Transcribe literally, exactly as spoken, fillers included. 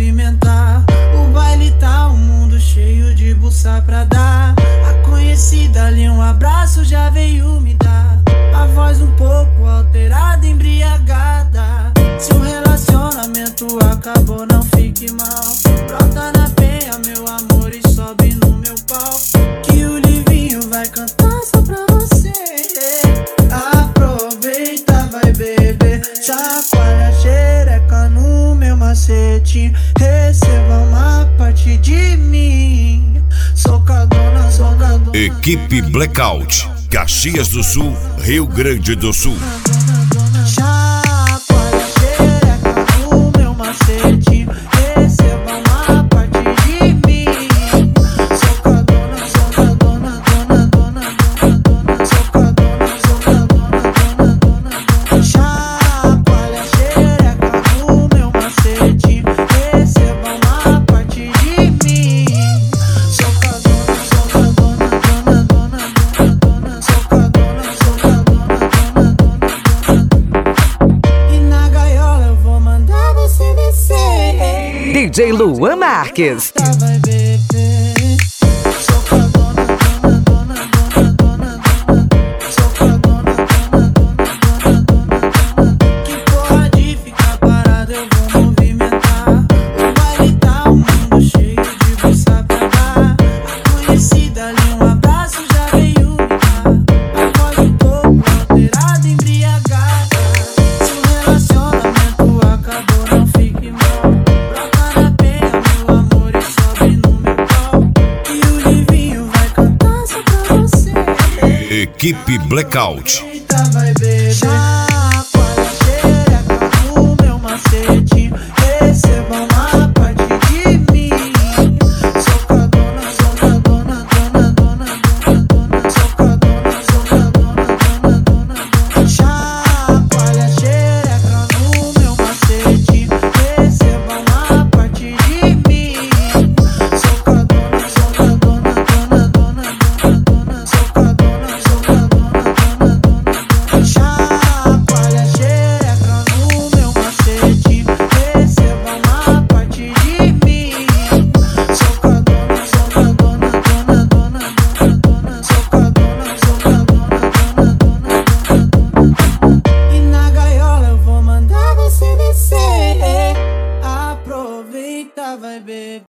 movimentar. O baile tá um mundo cheio de buça pra dar. A conhecida ali um abraço já veio me dar. A voz um pouco alterada, embriagada. Se o relacionamento acabou, não fique mal. Brota na penha, meu amor, e sobe no meu pau, que o Livinho vai cantar só pra você. Aproveita, vai beber, chacoalha a xereca no meu macete. Receba uma parte de mim. Socadona, socadona. Equipe Blackout, Caxias do Sul, Rio Grande do Sul. Chacoalha a xereca no meu macete. Receba uma parte de mim. Socadona, socadona, dona, dona, dona, dona. Socadona, socadona, dona, dona, dona. Chacoalha a xereca no meu macete. Receba uma parte de mim. Socadona, socadona, dona, dona, dona, dona. Socadona, socadona, dona, dona, dona. E na gaiola eu vou mandar você descer. D J Luan Marques. Vai beber. Socadona, dona, dona, dona, dona, dona. Socadona, dona, dona, dona, dona, dona. Que porra de ficar parado, eu vou movimentar. O baile tá um mundo cheio de buça pra dar. A conhecida ali um abraço já veio me dar. A voz um pouco alterada, embriagada. Se o relacionamento acabou, não fique mal. Brota na penha, meu amor, e sobe no meu pau, que o Livinho vai cantar só pra você. Equipe Blackout. Eita, vai beber. Chacoalha a xereca no meu macete.